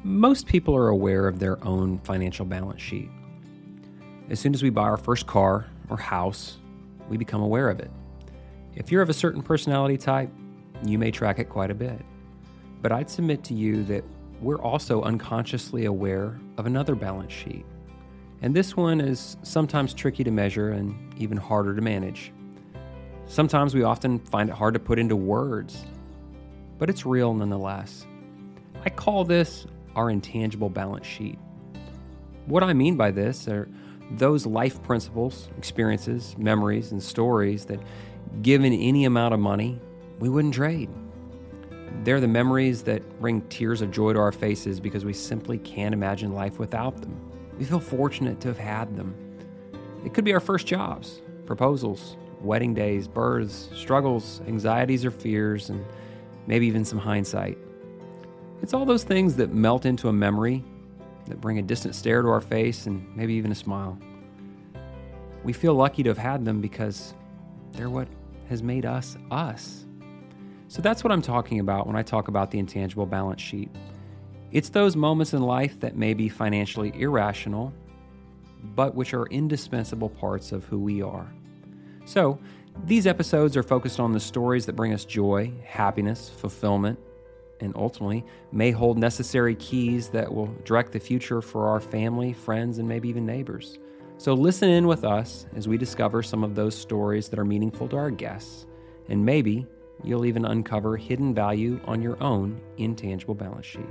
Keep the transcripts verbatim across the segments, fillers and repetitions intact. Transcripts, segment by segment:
Most people are aware of their own financial balance sheet. As soon as we buy our first car or house, we become aware of it. If you're of a certain personality type, you may track it quite a bit. But I'd submit to you that we're also unconsciously aware of another balance sheet. And this one is sometimes tricky to measure and even harder to manage. Sometimes we often find it hard to put into words, but it's real nonetheless. I call this our intangible balance sheet. What I mean by this are those life principles, experiences, memories, and stories that, given any amount of money, we wouldn't trade. They're the memories that bring tears of joy to our faces because we simply can't imagine life without them. We feel fortunate to have had them. It could be our first jobs, proposals, wedding days, births, struggles, anxieties or fears, and maybe even some hindsight. It's all those things that melt into a memory, that bring a distant stare to our face and maybe even a smile. We feel lucky to have had them because they're what has made us us. So that's what I'm talking about when I talk about the intangible balance sheet. It's those moments in life that may be financially irrational, but which are indispensable parts of who we are. So these episodes are focused on the stories that bring us joy, happiness, fulfillment, and ultimately may hold necessary keys that will direct the future for our family, friends, and maybe even neighbors. So listen in with us as we discover some of those stories that are meaningful to our guests, and maybe you'll even uncover hidden value on your own intangible balance sheet.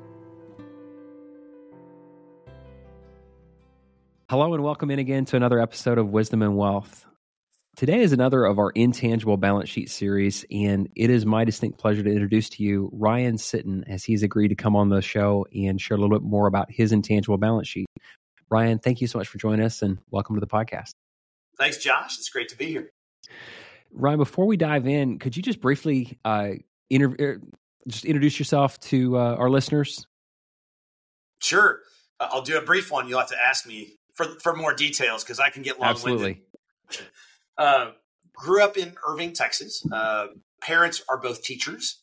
Hello and welcome in again to another episode of Wisdom and Wealth. Today is another of our intangible balance sheet series, and it is my distinct pleasure to introduce to you Ryan Sitton as he's agreed to come on the show and share a little bit more about his intangible balance sheet. Ryan, thank you so much for joining us and welcome to the podcast. Thanks, Josh. It's great to be here. Ryan, before we dive in, could you just briefly uh, inter- just introduce yourself to uh, our listeners? Sure. Uh, I'll do a brief one. You'll have to ask me for, for more details because I can get long-winded. Absolutely. Uh, grew up in Irving, Texas. Uh, parents are both teachers.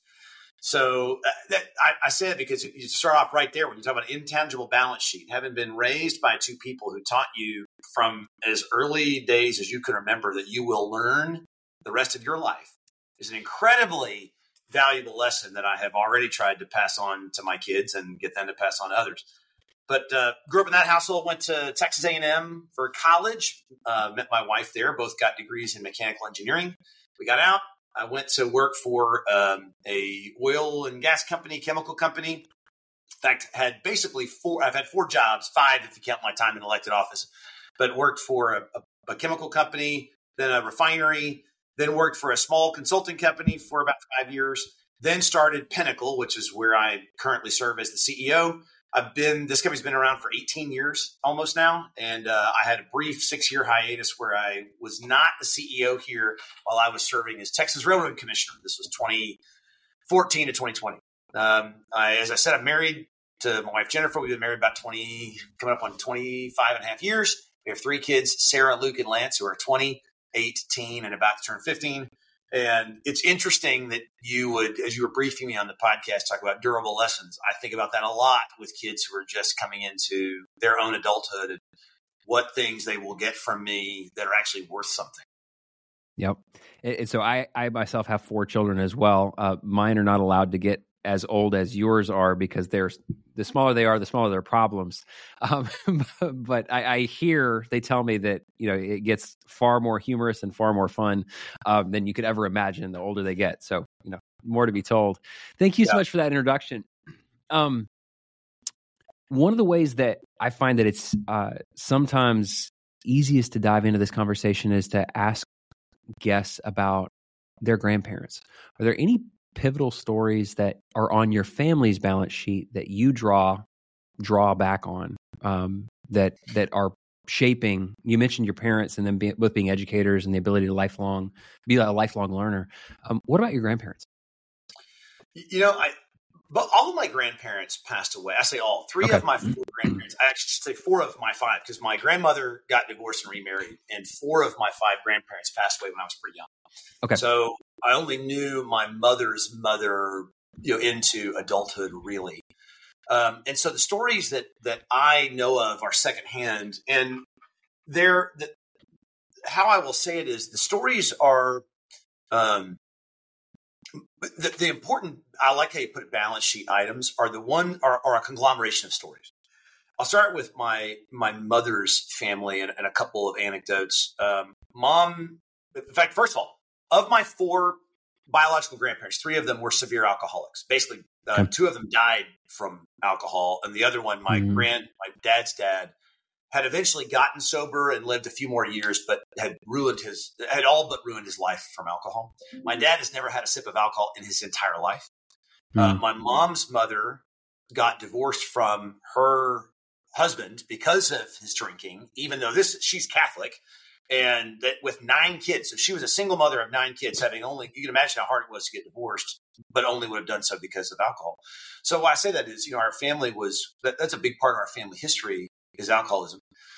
So uh, that, I, I say it because you start off right there when you talk about intangible balance sheet, having been raised by two people who taught you from as early days as you can remember that you will learn the rest of your life is an incredibly valuable lesson that I have already tried to pass on to my kids and get them to pass on to others. But uh, grew up in that household, went to Texas A and M for college, uh, met my wife there, both got degrees in mechanical engineering. We got out. I went to work for um, a oil and gas company, chemical company. In fact, had basically four, I've had four jobs, five if you count my time in elected office, but worked for a, a, a chemical company, then a refinery, then worked for a small consulting company for about five years, then started Pinnacle, which is where I currently serve as the C E O. I've been, this company's been around for eighteen years almost now. And uh, I had a brief six year hiatus where I was not the C E O here while I was serving as Texas Railroad Commissioner. This was twenty fourteen to twenty twenty. Um, I, as I said, I'm married to my wife, Jennifer. We've been married about twenty, coming up on twenty-five and a half years. We have three kids, Sarah, Luke, and Lance, who are twenty, eighteen, and about to turn fifteen. And it's interesting that you would, as you were briefing me on the podcast, talk about durable lessons. I think about that a lot with kids who are just coming into their own adulthood and what things they will get from me that are actually worth something. Yep. And so I, I myself have four children as well. Uh, mine are not allowed to get as old as yours are because they're the smaller they are, the smaller their problems. Um, but I, I hear they tell me that, you know, it gets far more humorous and far more fun um, than you could ever imagine the older they get. So, you know, more to be told. Thank you yeah. so much for that introduction. Um, one of the ways that I find that it's uh, sometimes easiest to dive into this conversation is to ask guests about their grandparents. Are there any pivotal stories that are on your family's balance sheet that you draw draw back on um, that that are shaping? You mentioned your parents and them be, both being educators and the ability to lifelong be a lifelong learner. Um, what about your grandparents? You know, I but all of my grandparents passed away. I say all. Three okay. of my four grandparents. I actually say four of my five because my grandmother got divorced and remarried, and four of my five grandparents passed away when I was pretty young. Okay. So I only knew my mother's mother, you know, into adulthood really. Um, and so the stories that that I know of are secondhand, and they're the, how I will say it is the stories are um, the, the important. I like how you put it. Balance sheet items are the one are, are a conglomeration of stories. I'll start with my my mother's family and, and a couple of anecdotes. Um, mom, in fact, first of all, of my four biological grandparents, three of them were severe alcoholics. Basically, uh, okay. two of them died from alcohol, and the other one, my mm-hmm. grand, my dad's dad, had eventually gotten sober and lived a few more years, but had ruined his, had all but ruined his life from alcohol. My dad has never had a sip of alcohol in his entire life. Mm-hmm. Uh, my mom's mother got divorced from her husband because of his drinking, even though this she's Catholic, and that with nine kids. So she was a single mother of nine kids, having only, you can imagine how hard it was to get divorced, but only would have done so because of alcohol. So why I say that is, you know, our family was, that, that's a big part of our family history is alcoholism.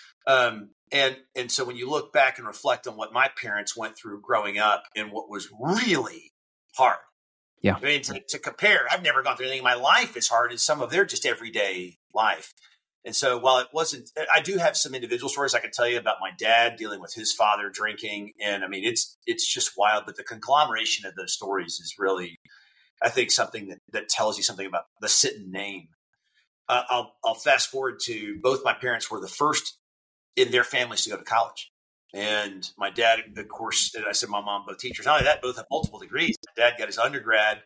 Um, and, and so when you look back and reflect on what my parents went through growing up and what was really hard. Yeah. I mean, to, to compare, I've never gone through anything in my life as hard as some of their just everyday life. And so while it wasn't, I do have some individual stories I can tell you about my dad dealing with his father drinking. And I mean, it's, it's just wild, but the conglomeration of those stories is really, I think, something that, that tells you something about the Sitton name. Uh, I'll, I'll fast forward to both my parents were the first in their families to go to college. And my dad, of course, and I said, my mom, both teachers, not only that, both have multiple degrees. My dad got his undergrad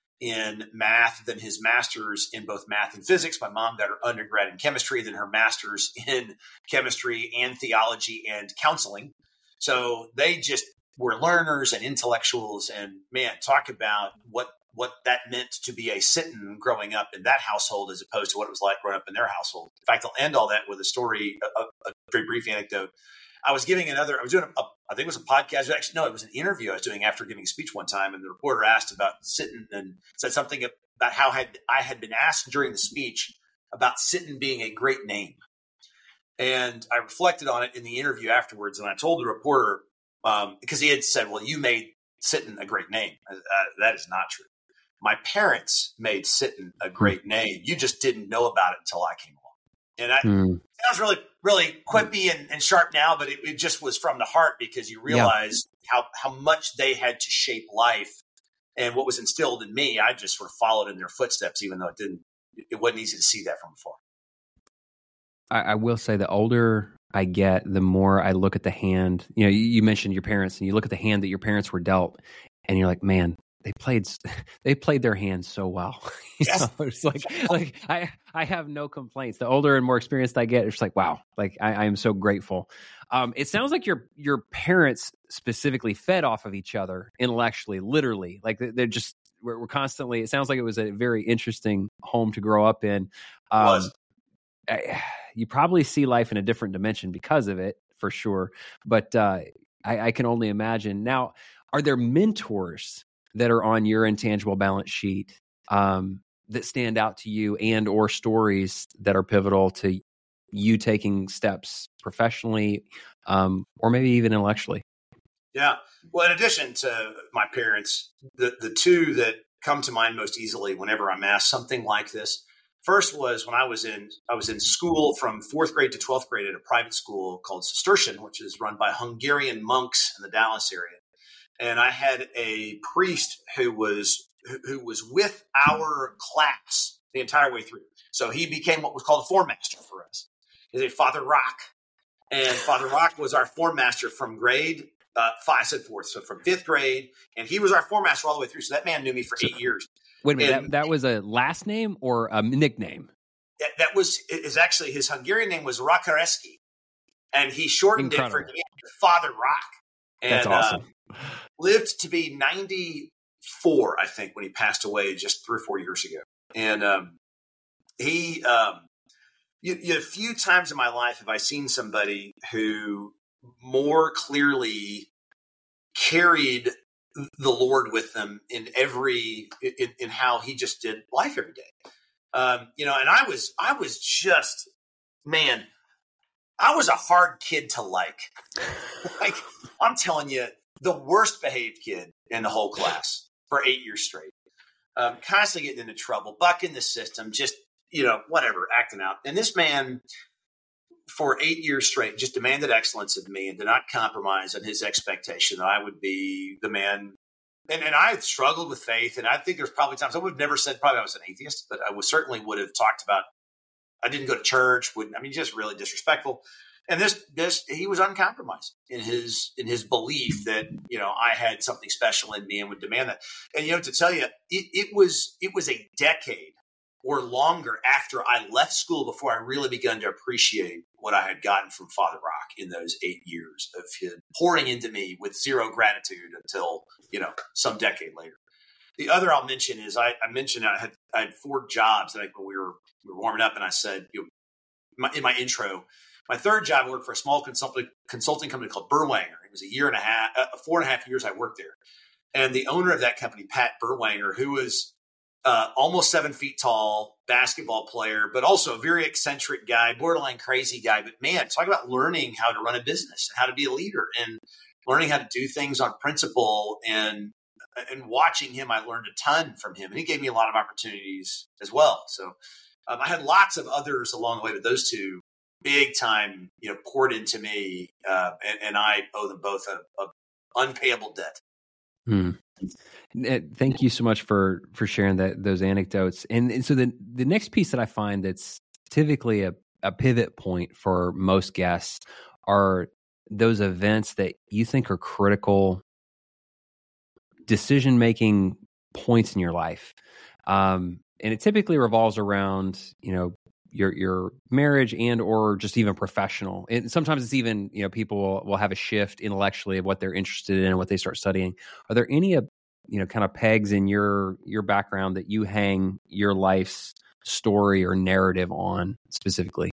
in math, then his master's in both math and physics. My mom got her undergrad in chemistry, then her master's in chemistry and theology and counseling. So they just were learners and intellectuals, and man, talk about what, what that meant to be a Sitton growing up in that household as opposed to what it was like growing up in their household. In fact, I'll end all that with a story, a, a very brief anecdote. I was giving another, I was doing, a, I think it was a podcast. Actually, no, it was an interview I was doing after giving a speech one time. And the reporter asked about Sitton and said something about how had, I had been asked during the speech about Sitton being a great name. And I reflected on it in the interview afterwards. And I told the reporter, um, because he had said, well, you made Sitton a great name. Uh, that is not true. My parents made Sitton a great name. You just didn't know about it until I came along. And I, mm. it sounds really, really quippy and, and sharp now, but it, it just was from the heart because you realize yeah. how, how much they had to shape life and what was instilled in me. I just sort of followed in their footsteps, even though it didn't, it wasn't easy to see that from afar. I, I will say the older I get, the more I look at the hand. You know, you, you mentioned your parents and you look at the hand that your parents were dealt and you're like, man, they played, they played their hands so well. You yes. know, it's like, like I, I have no complaints. The older and more experienced I get, it's like, wow, like I, I am so grateful. Um, it sounds like your, your parents specifically fed off of each other intellectually, literally. Like they're just, we're, we're constantly, it sounds like it was a very interesting home to grow up in. Um, was. I, you probably see life in a different dimension because of it, for sure. But uh, I, I can only imagine. Now, are there mentors that are on your intangible balance sheet um, that stand out to you, and or stories that are pivotal to you taking steps professionally um, or maybe even intellectually? Yeah. Well, in addition to my parents, the, the two that come to mind most easily whenever I'm asked something like this, first was when I was in I was in school from fourth grade to twelfth grade at a private school called Cistercian, which is run by Hungarian monks in the Dallas area. And I had a priest who was who was with our class the entire way through. So he became what was called a form master for us. He's a Father Rock. And Father Rock was our form master from grade uh, five, I said fourth, so from fifth grade. And he was our form master all the way through. So that man knew me for eight years. Wait a minute, and, that, that was a last name or a nickname? That, that was is actually his Hungarian name was Rakareski. And he shortened Incredible. it for Father Rock. And, That's awesome. Uh, lived to be ninety-four, I think, when he passed away just three or four years ago. And um, he, um, you, you, a few times in my life have I seen somebody who more clearly carried the Lord with them in every, in, in how he just did life every day. Um, you know, and I was, I was just, man, I was a hard kid to like. Like, I'm telling you, the worst behaved kid in the whole class for eight years straight. Um, constantly getting into trouble, bucking the system, just, you know, whatever, acting out. And this man, for eight years straight, just demanded excellence of me and did not compromise on his expectation that I would be the man. And, and I struggled with faith. And I think there's probably times I would have never said probably I was an atheist, but I was certainly would have talked about, I didn't go to church. Wouldn't, I mean, just really disrespectful. And this, this, he was uncompromised in his, in his belief that, you know, I had something special in me and would demand that. And, you know, to tell you, it, it was, it was a decade or longer after I left school before I really began to appreciate what I had gotten from Father Rock in those eight years of him pouring into me with zero gratitude until, you know, some decade later. The other I'll mention is I, I mentioned I had, I had four jobs that I, when we were, we were warming up, and I said, you know, my, in my intro, my third job, I worked for a small consulting consulting company called Berwanger. It was a year and a half, uh, four and a half years I worked there. And the owner of that company, Pat Berwanger, who was uh, almost seven feet tall, basketball player, but also a very eccentric guy, borderline crazy guy. But man, talk about learning how to run a business and how to be a leader and learning how to do things on principle. And and watching him, I learned a ton from him. And he gave me a lot of opportunities as well. So um, I had lots of others along the way, but those two big time, you know, poured into me, uh, and, and I owe them both a, a unpayable debt. Hmm. Thank you so much for for sharing that those anecdotes. And, and so the the next piece that I find that's typically a, a pivot point for most guests are those events that you think are critical decision making points in your life, um, and it typically revolves around, you know, your your marriage and or just even professional. And sometimes it's even, you know, people will, will have a shift intellectually of what they're interested in and what they start studying. Are there any, uh, you know, kind of pegs in your your background that you hang your life's story or narrative on specifically?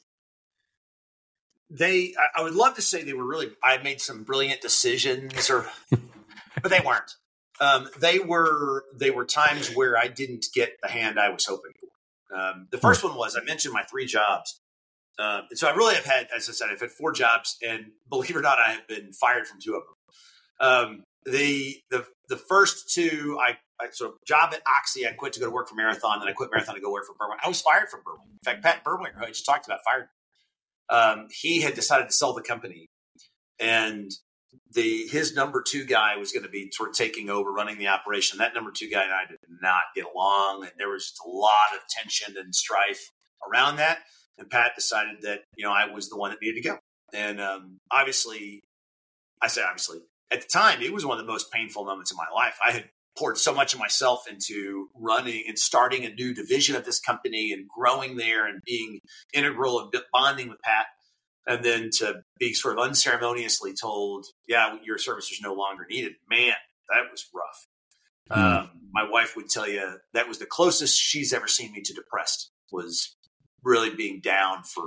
They, I would love to say they were really, I made some brilliant decisions, or, but they weren't. Um, they were, they were times where I didn't get the hand I was hoping for. Um, the first one was, I mentioned my three jobs. Uh, and so I really have had, as I said, I've had four jobs, and believe it or not, I have been fired from two of them. Um, the, the, the first two, I, I so job at Oxy, I quit to go to work for Marathon. Then I quit Marathon to go work for Berwanger. I was fired from Berwanger. In fact, Pat Berwanger, who I just talked about, fired me. Um, he had decided to sell the company, and the his number two guy was going to be sort of taking over, running the operation. That number two guy and I did not get along, and there was just a lot of tension and strife around that. And Pat decided that, you know, I was the one that needed to go. And um, obviously, I say obviously, at the time, it was one of the most painful moments in my life. I had poured so much of myself into running and starting a new division of this company and growing there and being integral and bonding with Pat. And then to be sort of unceremoniously told, yeah, your service is no longer needed. Man, that was rough. Mm. Um, my wife would tell you that was the closest she's ever seen me to depressed, was really being down for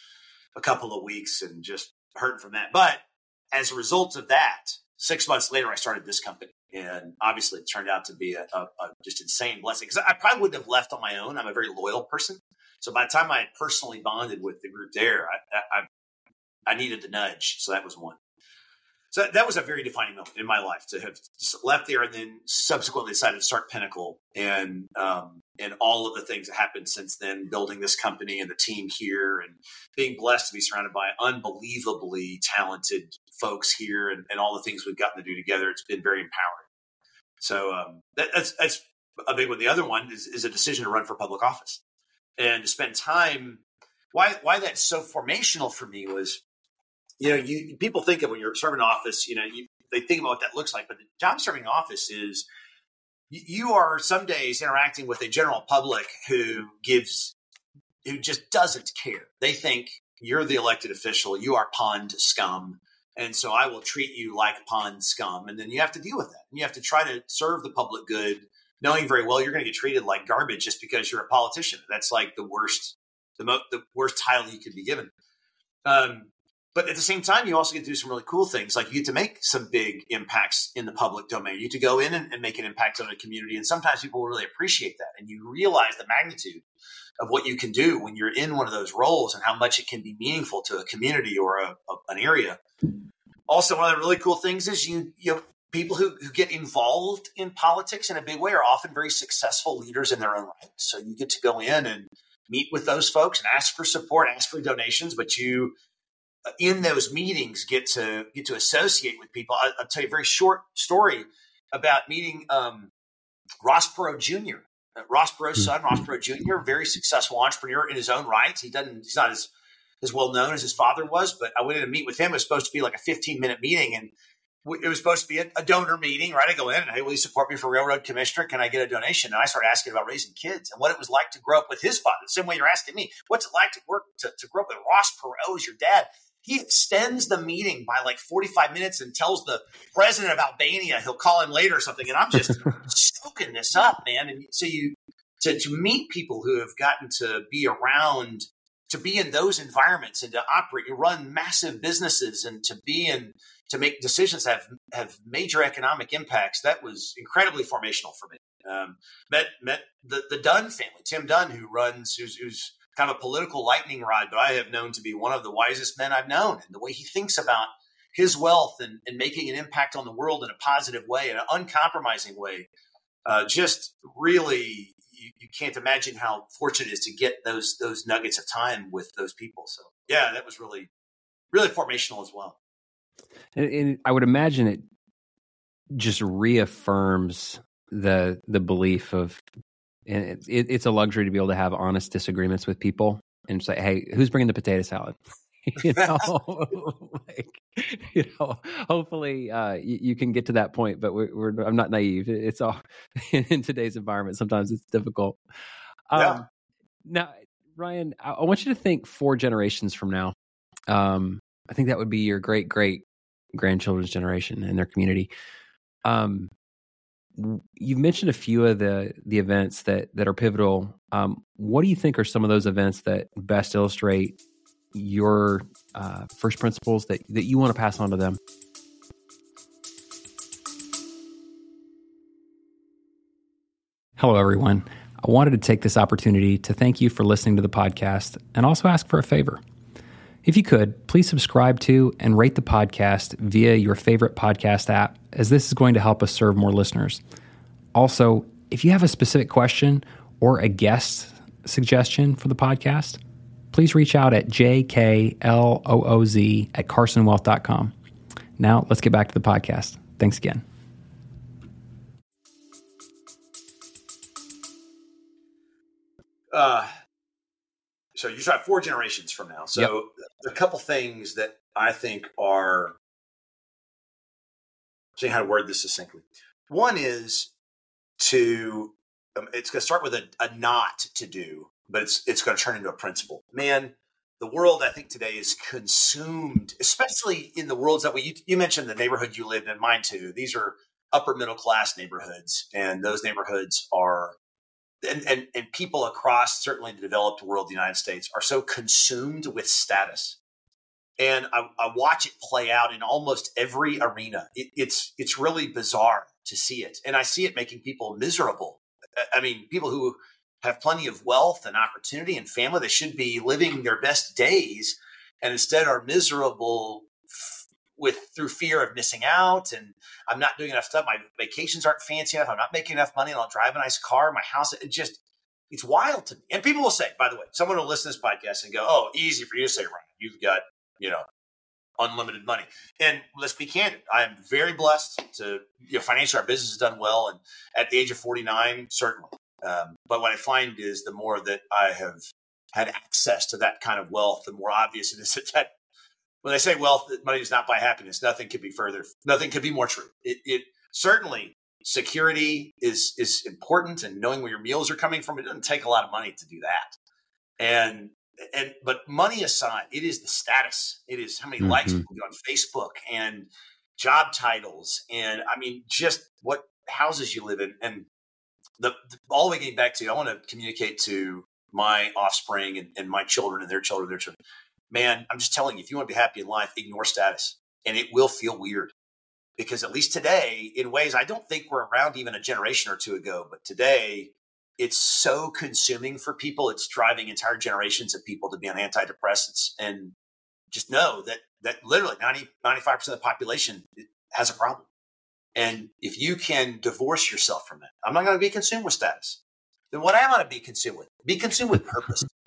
a couple of weeks and just hurting from that. But as a result of that, six months later, I started this company. And obviously, it turned out to be a, a, a just insane blessing, because I probably wouldn't have left on my own. I'm a very loyal person. So by the time I had personally bonded with the group there, I, I, I needed the nudge. So that was one. So that was a very defining moment in my life, to have left there and then subsequently decided to start Pinnacle, and um, and all of the things that happened since then, building this company and the team here, and being blessed to be surrounded by unbelievably talented folks here, and, and all the things we've gotten to do together. It's been very empowering. So um, that, that's that's a big one. The other one is, is a decision to run for public office and to spend time. Why why that's so formational for me was, you know, you people think of when you're serving office, you know, you, they think about what that looks like. But the job serving office is, you are some days interacting with a general public who gives, who just doesn't care. They think you're the elected official, you are pond scum. And so I will treat you like pond scum. And then you have to deal with that. And you have to try to serve the public good, knowing very well you're going to get treated like garbage just because you're a politician. That's like the worst, the, mo- the worst title you could be given. Um, But at the same time, you also get to do some really cool things. Like you get to make some big impacts in the public domain. You get to go in and, and make an impact on a community. And sometimes people will really appreciate that. And you realize the magnitude of what you can do when you're in one of those roles, and how much it can be meaningful to a community or a, a, an area. Also, one of the really cool things is you, you know, people who, who get involved in politics in a big way are often very successful leaders in their own right. So you get to go in and meet with those folks and ask for support, ask for donations, but you, in those meetings, get to get to associate with people. I, I'll tell you a very short story about meeting um, Ross Perot Junior Uh, Ross Perot's son, Ross Perot Junior, very successful entrepreneur in his own right. He doesn't, he's not as, as well known as his father was, but I went in to meet with him. It was supposed to be like a fifteen minute meeting, and it was supposed to be a, a donor meeting, right? I go in and, hey, will you support me for railroad commissioner? Can I get a donation? And I started asking about raising kids and what it was like to grow up with his father. The same way you're asking me, what's it like to work, to, to grow up with Ross Perot as your dad? He extends the meeting by like forty-five minutes and tells the president of Albania he'll call him later or something. And I'm just soaking this up, man. And so you, to, to meet people who have gotten to be around, to be in those environments and to operate, you run massive businesses and to be in, to make decisions that have, have major economic impacts. That was incredibly formational for me. Um, met, met the, the Dunn family, Tim Dunn, who runs, who's, who's kind of a political lightning rod, but I have known to be one of the wisest men I've known. And the way he thinks about his wealth and, and making an impact on the world in a positive way, in an uncompromising way, uh, just really, you, you can't imagine how fortunate it is to get those, those nuggets of time with those people. So yeah, that was really, really formational as well. And, and I would imagine it just reaffirms the the belief of, and it, it, it's a luxury to be able to have honest disagreements with people and say, "Hey, who's bringing the potato salad?" you know, like, you know. Hopefully, uh, you, you can get to that point. But we're, we're I'm not naive. It's all in today's environment. Sometimes it's difficult. Um, yeah. Now, Ryan, I, I want you to think four generations from now. Um, I think that would be your great great grandchildren's generation and their community. Um, you've mentioned a few of the the events that that are pivotal. Um, what do you think are some of those events that best illustrate your uh, first principles that that you want to pass on to them? Hello, everyone. I wanted to take this opportunity to thank you for listening to the podcast and also ask for a favor. If you could, please subscribe to and rate the podcast via your favorite podcast app, as this is going to help us serve more listeners. Also, if you have a specific question or a guest suggestion for the podcast, please reach out at j k l o o z at carson wealth dot com. Now, let's get back to the podcast. Thanks again. Uh, so you try four generations from now. So yep. A couple things that I think are, seeing how to word this succinctly. One is to, um, it's going to start with a, a not to do, but it's it's going to turn into a principle. Man, the world I think today is consumed, especially in the worlds that we, you, you mentioned the neighborhood you lived in, mine too. These are upper middle class neighborhoods, and those neighborhoods are, And, and and people across certainly the developed world, the United States, are so consumed with status, and I, I watch it play out in almost every arena. It, it's it's really bizarre to see it, and I see it making people miserable. I mean, people who have plenty of wealth and opportunity and family, they should be living their best days, and instead are miserable with through fear of missing out, and I'm not doing enough stuff. My vacations aren't fancy enough. I'm not making enough money, and I'll drive a nice car. My house, it just, it's wild to me. And people will say, by the way, someone will listen to this podcast and go, "Oh, easy for you to say, Ryan. You've got, you know, unlimited money." And let's be candid. I am very blessed to, you know, financially, our business has done well. And at the age of forty-nine, certainly. Um, but what I find is the more that I have had access to that kind of wealth, the more obvious it is that that when they say wealth, money does not buy happiness, nothing could be further, nothing could be more true. It, it certainly, security is is important, and knowing where your meals are coming from. It doesn't take a lot of money to do that. And and but money aside, it is the status. It is how many mm-hmm. likes people get on Facebook, and job titles, and I mean, just what houses you live in. And the, the all the way getting back to, I want to communicate to my offspring and, and my children and their children, their children. Man, I'm just telling you, if you want to be happy in life, ignore status. And it will feel weird, because at least today, in ways I don't think were around even a generation or two ago, but today it's so consuming for people. It's driving entire generations of people to be on antidepressants. And just know that that literally ninety, ninety-five percent of the population has a problem. And if you can divorce yourself from that, I'm not going to be consumed with status. Then what am I going to be consumed with? Be consumed with purpose.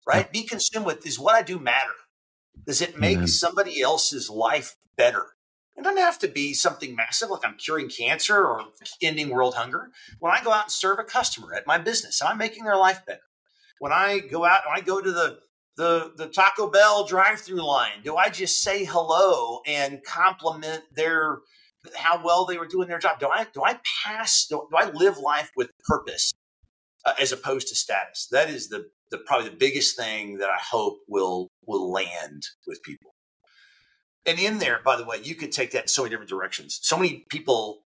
right? Yep. Be consumed with, is what I do matter? Does it make Amen. somebody else's life better? It doesn't have to be something massive like I'm curing cancer or ending world hunger. When I go out and serve a customer at my business, I'm making their life better. When I go out, when I go to the the the Taco Bell drive-through line, do I just say hello and compliment their how well they were doing their job? Do I do I pass? Do, do I live life with purpose uh, as opposed to status? That is the the probably the biggest thing that I hope will will land with people. And in there, by the way, you could take that in so many different directions. So many people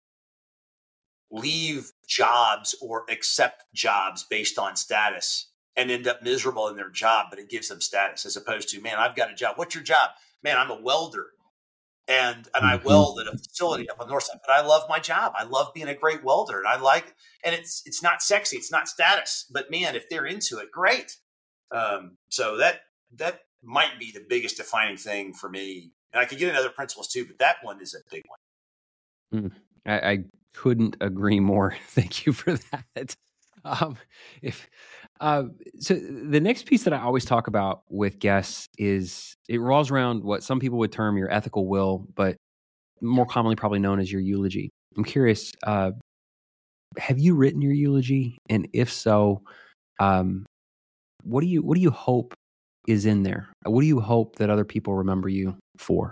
leave jobs or accept jobs based on status and end up miserable in their job, but it gives them status, as opposed to, man, I've got a job. What's your job? Man, I'm a welder. And and I Mhm. weld at a facility up on the north side, but I love my job. I love being a great welder, and I like. And it's it's not sexy, it's not status, but man, if they're into it, great. Um, so that that might be the biggest defining thing for me. And I could get into other principles too, but that one is a big one. Mm. I, I couldn't agree more. Thank you for that. Um, if uh, so, the next piece that I always talk about with guests is it revolves around what some people would term your ethical will, but more commonly probably known as your eulogy. I'm curious, uh, have you written your eulogy? And if so, um, what do you what do you hope is in there? What do you hope that other people remember you for?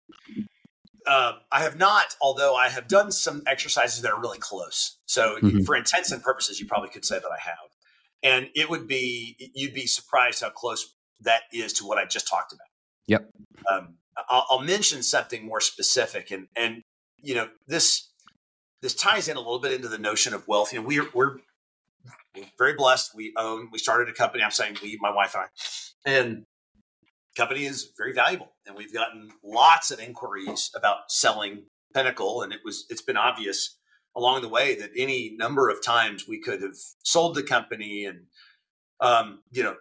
Uh, I have not, although I have done some exercises that are really close. So Mhm. for intents and purposes, you probably could say that I have. And it would be, you'd be surprised how close that is to what I just talked about. Yep. Um, I'll, I'll mention something more specific. And, and, you know, this, this ties in a little bit into the notion of wealth. You know, we're, we're very blessed. We own, we started a company. I'm saying we, my wife and I, and company is very valuable, and we've gotten lots of inquiries about selling Pinnacle. And it was, it's been obvious along the way that any number of times we could have sold the company and, um, you know,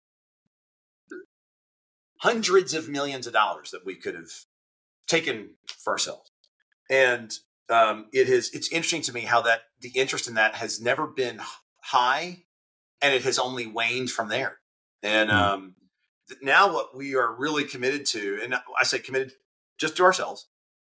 hundreds of millions of dollars that we could have taken for ourselves. And um, it has, it's interesting to me how that the interest in that has never been high, and it has only waned from there. And, Mm. um, now what we are really committed to, and I say committed just to ourselves,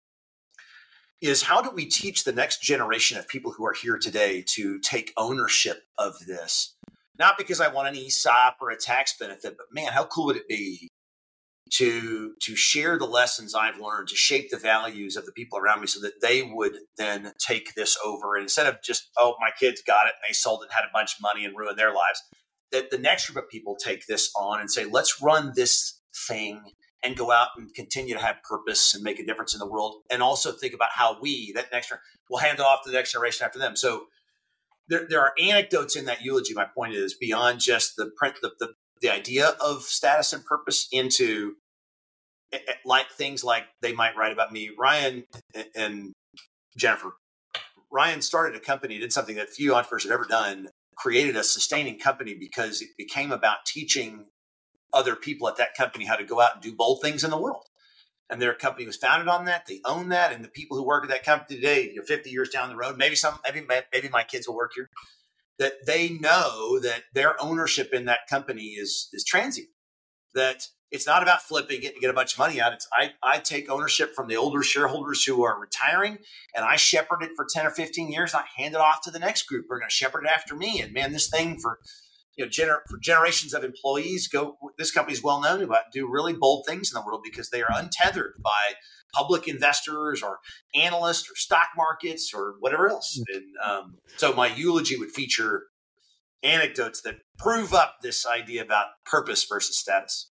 is how do we teach the next generation of people who are here today to take ownership of this? Not because I want an E S O P or a tax benefit, but man, how cool would it be to, to share the lessons I've learned, to shape the values of the people around me so that they would then take this over. And instead of just, oh, my kids got it and they sold it and had a bunch of money and ruined their lives, that the next group of people take this on and say, let's run this thing and go out and continue to have purpose and make a difference in the world. And also think about how we, that next, will hand it off to the next generation after them. So there, there are anecdotes in that eulogy. My point is beyond just the print, the, the, the idea of status and purpose into like things like they might write about me. Ryan and Jennifer, Ryan started a company, did something that few entrepreneurs had ever done, created a sustaining company because it became about teaching other people at that company how to go out and do bold things in the world. And their company was founded on that. They own that. And the people who work at that company today, you know, fifty years down the road, maybe some, maybe, maybe my kids will work here, that they know that their ownership in that company is, is transient, that it's not about flipping it and get a bunch of money out. It's I, I take ownership from the older shareholders who are retiring, and I shepherd it for ten or fifteen years. And I hand it off to the next group. We're going to shepherd it after me. And man, this thing for, you know, gener- for generations of employees go, this company is well known about do really bold things in the world because they are untethered by public investors or analysts or stock markets or whatever else. And um, so my eulogy would feature anecdotes that prove up this idea about purpose versus status.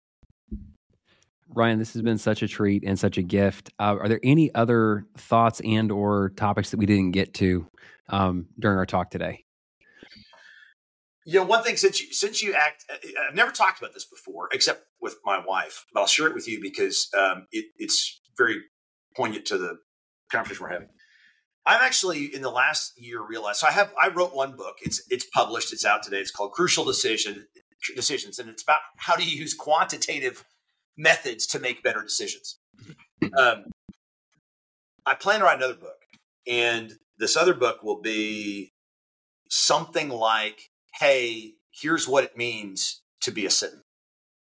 Ryan, this has been such a treat and such a gift. Uh, are there any other thoughts and or topics that we didn't get to um, during our talk today? You know, one thing since you, since you act, I've never talked about this before, except with my wife, but I'll share it with you because um, it, it's very poignant to the conversation we're having. I've actually in the last year realized, so I have, I wrote one book. It's, it's published. It's out today. It's called Crucial Decision Decisions. And it's about how do you use quantitative methods to make better decisions. Um, I plan to write another book, and this other book will be something like, hey, here's what it means to be a citizen.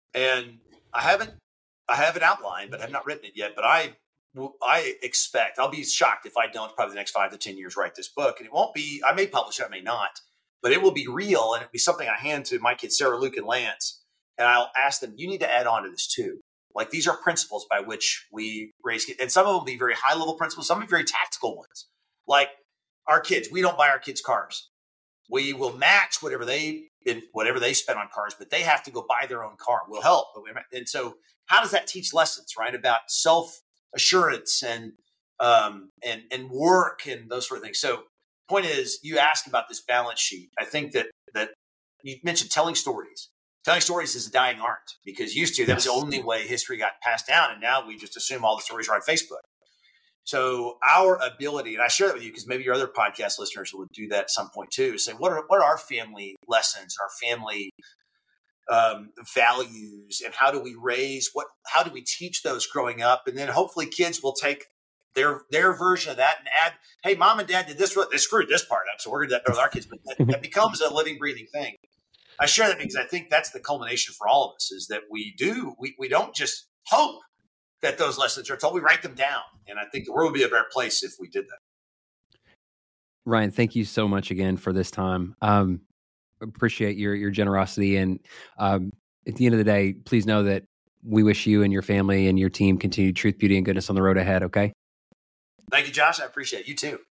And I haven't, I have it outlined, but I have not written it yet. But I, I expect, I'll be shocked if I don't probably the next five to ten years write this book. And it won't be, I may publish it, I may not, but it will be real. And it'll be something I hand to my kids, Sarah, Luke, and Lance. And I'll ask them, you need to add on to this too. Like, these are principles by which we raise kids. And some of them will be very high level principles. Some will be very tactical ones. Like our kids, we don't buy our kids cars. We will match whatever they, whatever they spend on cars, but they have to go buy their own car. We'll help. And so how does that teach lessons, right? About self assurance and, um, and, and work and those sort of things. So point is, you asked about this balance sheet. I think that, that you mentioned telling stories. Telling stories is a dying art, because used to, that was the only way history got passed down. And now we just assume all the stories are on Facebook. So our ability, and I share that with you because maybe your other podcast listeners will do that at some point too, say, what are, what are our family lessons, our family um, values, and how do we raise, what, how do we teach those growing up? And then hopefully kids will take their, their version of that and add, hey, mom and dad did this, they screwed this part up, so we're going to do that with our kids. But that, that becomes a living, breathing thing. I share that because I think that's the culmination for all of us, is that we do, we, we don't just hope that those lessons are told, we write them down. And I think the world would be a better place if we did that. Ryan, thank you so much again for this time. Um, appreciate your, your generosity. And um, at the end of the day, please know that we wish you and your family and your team continued truth, beauty, and goodness on the road ahead. Okay. Thank you, Josh. I appreciate it. You too.